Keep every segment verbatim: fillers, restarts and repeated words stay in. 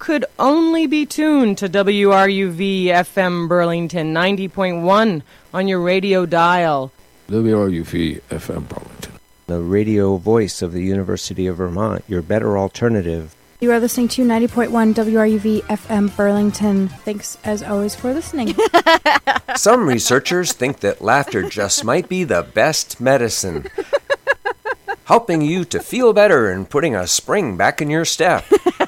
could only be tuned to W R U V F M Burlington ninety point one on your radio dial. W R U V F M Burlington, the radio voice of the University of Vermont, your better alternative. You are listening to ninety point one W R U V F M Burlington. Thanks, as always, for listening. Some researchers think that laughter just might be the best medicine, helping you to feel better and putting a spring back in your step.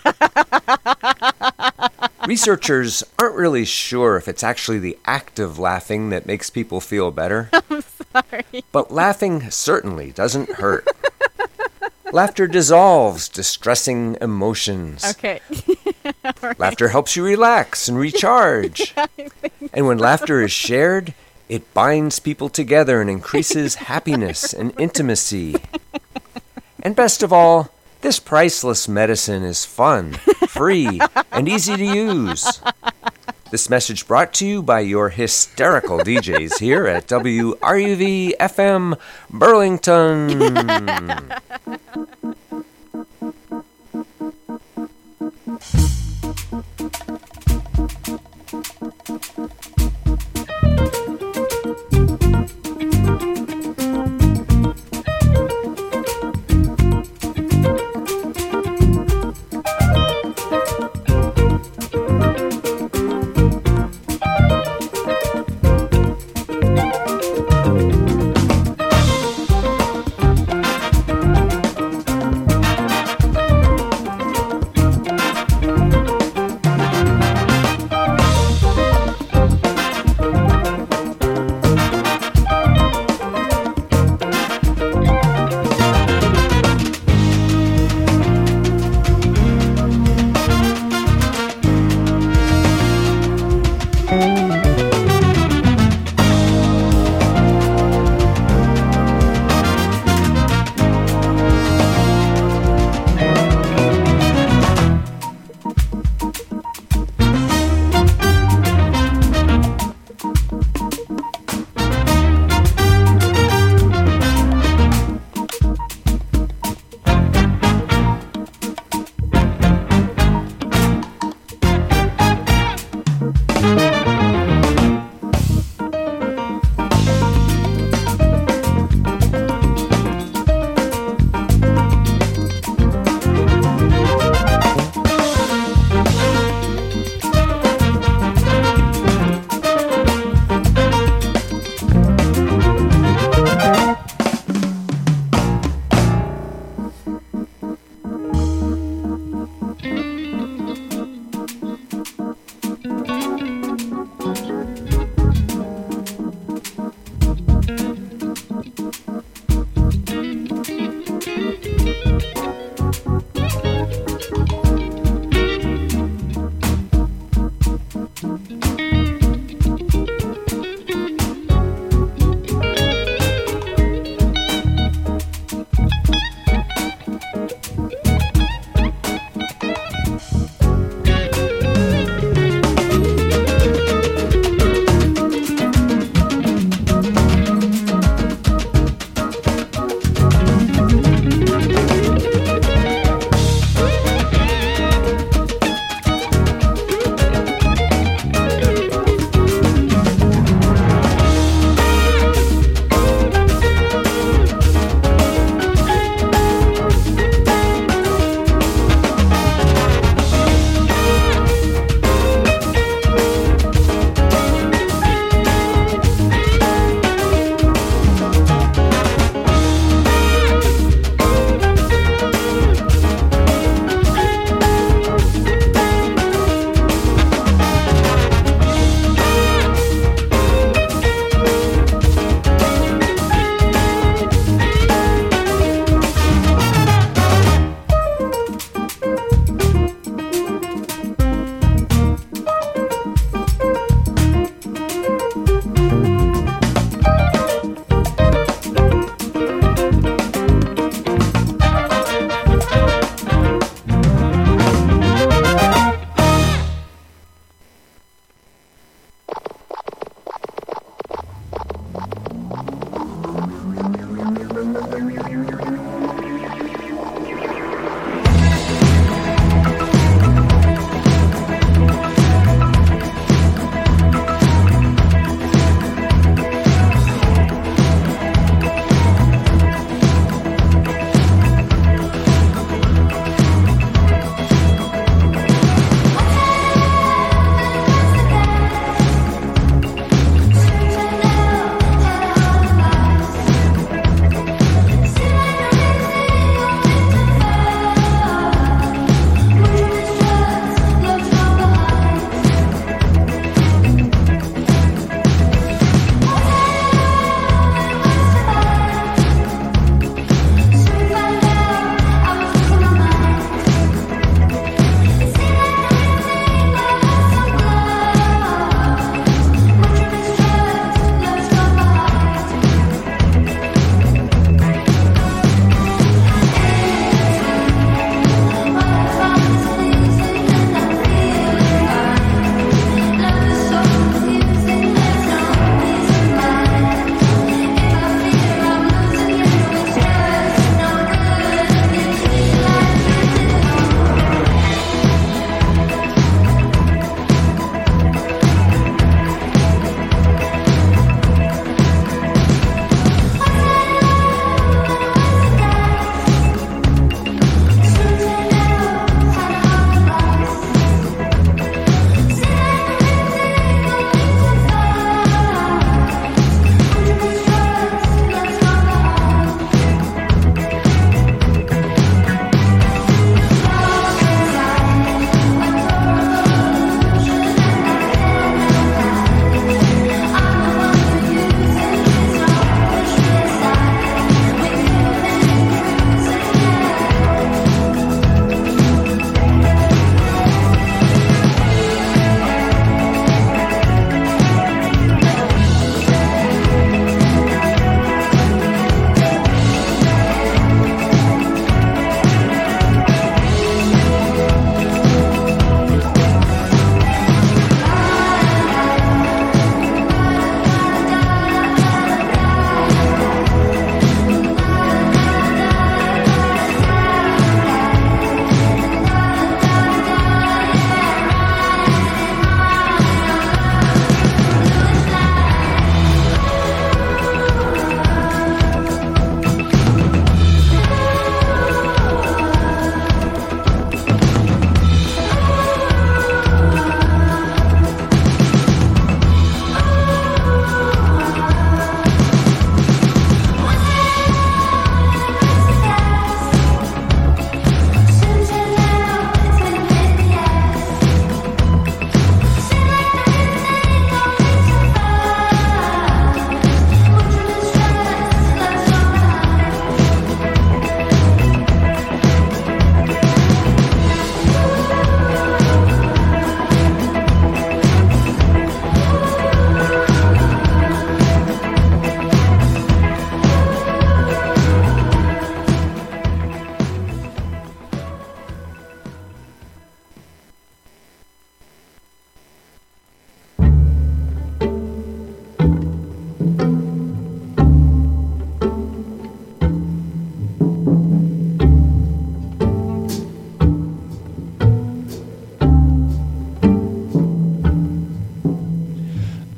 Researchers aren't really sure if it's actually the act of laughing that makes people feel better. I'm sorry. But laughing certainly doesn't hurt. Laughter dissolves distressing emotions. Okay. Right. Laughter helps you relax and recharge. Yeah, and when laughter is shared, it binds people together and increases happiness and intimacy. And best of all, this priceless medicine is fun, free, and easy to use. This message brought to you by your hysterical D Js here at W R U V F M Burlington.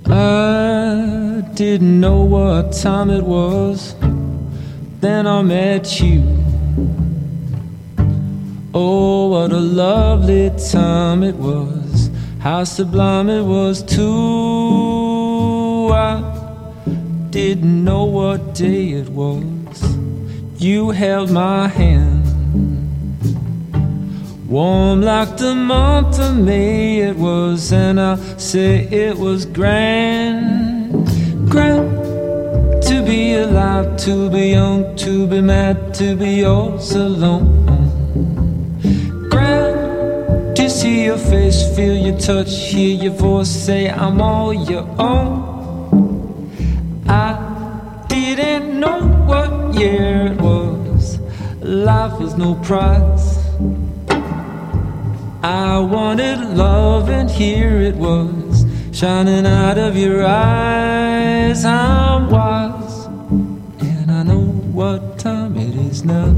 I didn't know what time it was. Then I met you. Oh, what a lovely time it was. How sublime it was too. I didn't know what day it was. You held my hand, warm like the month of May it was. And I'll say it was grand, grand. To be alive, to be young, to be mad, to be yours alone. Grand to see your face, feel your touch, hear your voice say I'm all your own. I didn't know what year it was. Life was no prize. I wanted love and here it was, shining out of your eyes. I'm wise, and I know what time it is now.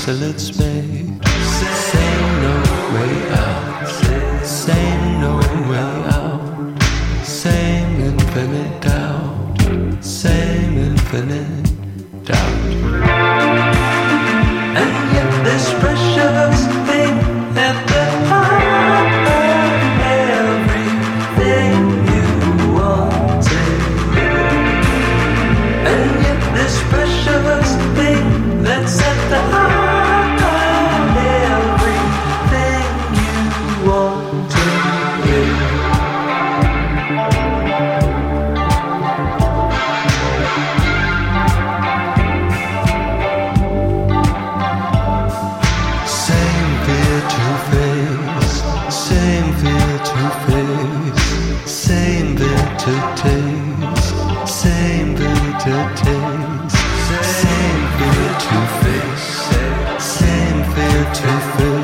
desolate space. Say no way out. Say no way out. Same infinite doubt. Same infinite doubt. And yet this precious thing at the heart of everything you wanted. And yet this precious thing that's at the heart of everything you wanted. Same fear to face, same fear to face, same bitter taste, same bitter taste, same fear to face, same fear to face.